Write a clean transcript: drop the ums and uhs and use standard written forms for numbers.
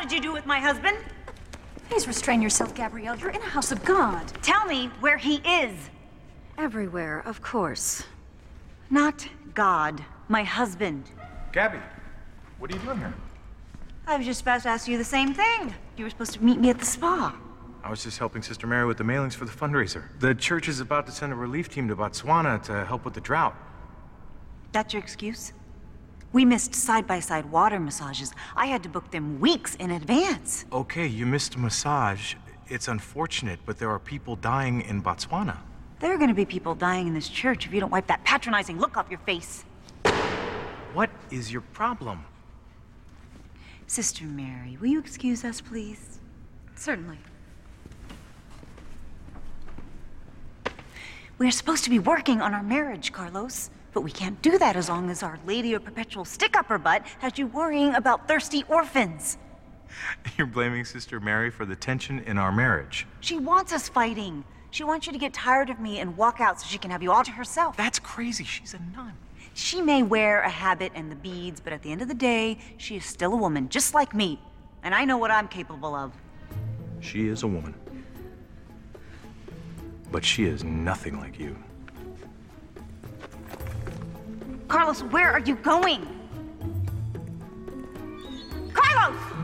did you do with my husband? Please restrain yourself, Gabrielle. You're in a house of God. Tell me where he is. Everywhere, of course. Not God, my husband. Gabby, what are you doing here? I was just about to ask you the same thing. You were supposed to meet me at the spa. I was just helping Sister Mary with the mailings for the fundraiser. The church is about to send a relief team to Botswana to help with the drought. That's your excuse? We missed side-by-side water massages. I had to book them weeks in advance. Okay, you missed a massage. It's unfortunate, but there are people dying in Botswana. There are gonna be people dying in this church if you don't wipe that patronizing look off your face. What is your problem? Sister Mary, will you excuse us, please? Certainly. We're supposed to be working on our marriage, Carlos. But we can't do that as long as Our Lady of Perpetual Stick-Up-Her-Butt has you worrying about thirsty orphans. You're blaming Sister Mary for the tension in our marriage. She wants us fighting. She wants you to get tired of me and walk out so she can have you all to herself. That's crazy. She's a nun. She may wear a habit and the beads, but at the end of the day, she is still a woman, just like me. And I know what I'm capable of. She is a woman. But she is nothing like you. Carlos, where are you going? Carlos!